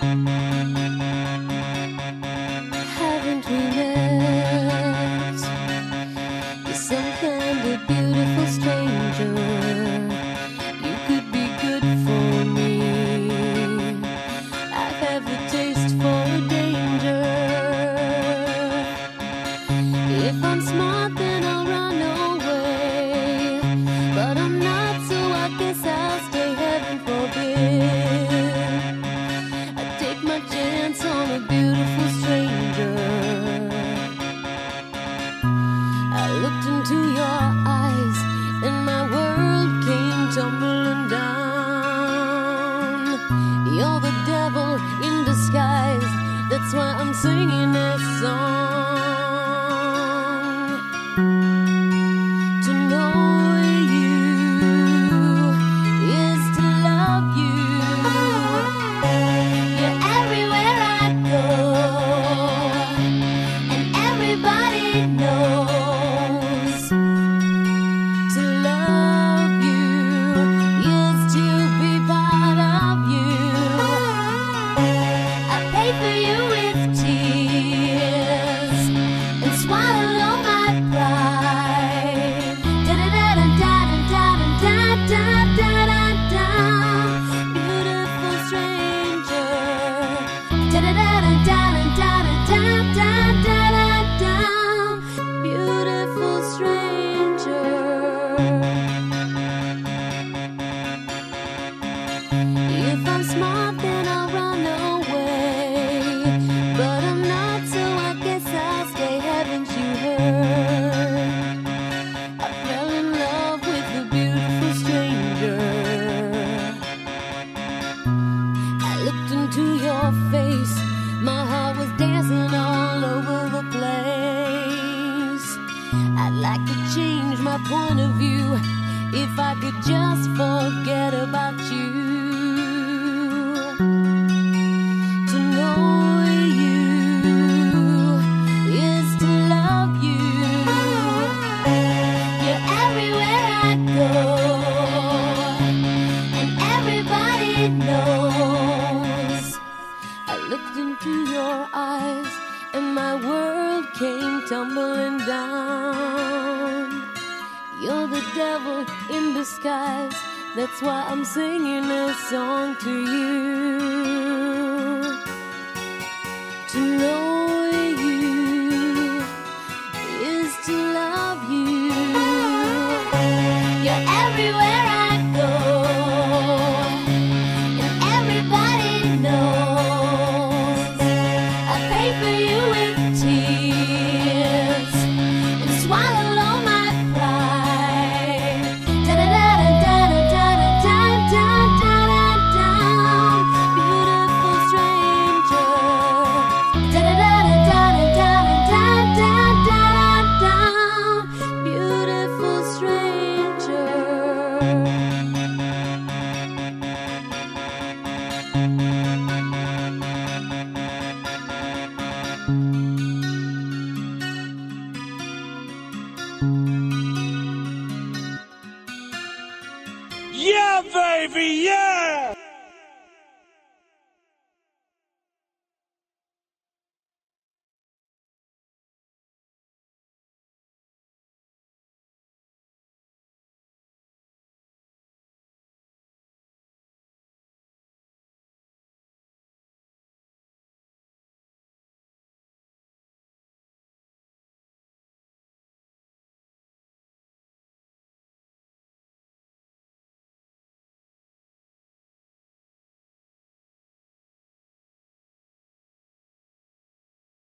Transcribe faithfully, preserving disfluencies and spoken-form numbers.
Haven't we met? You're some kind of beautiful stranger. You could be good for me. I have a taste for danger. If I'm smart, then I'll run away. But I'm not, so I guess I'll stay. Heaven forbid I take my chance on a beautiful stranger. I looked into your eyes and my world came tumbling down. You're the devil in disguise, that's why I'm singing this song. To know you is to love you. You're everywhere I go, and everybody knows. To love you is to be part of you. I pay for you with tears and swallow my pride. Da-da-da-da-da-da-da-da-da-da-da. Beautiful stranger. Da-da-da-da-da-da-da-da-da-da. Beautiful stranger. If I'm smart, then I'll run away. But I'm not, so I guess I'll stay. Haven't you heard? I fell in love with a beautiful stranger. I looked into your face, my heart was dancing all over the place. I'd like to change my point of view if I could just forget about you. To know you is to love you. You're everywhere I go, and everybody knows. I looked into your eyes and my world came tumbling down. You're the devil in disguise, that's why I'm singing this song to you. To know you is to love you. You're everywhere I go, and everybody knows. I pay for you with tears and swallow my pride. Da-da-da-da-da-da-da-da-da-da-da. Beautiful stranger. Da-da-da-da-da-da-da-da-da-da. Beautiful stranger. Yeah, baby, yeah!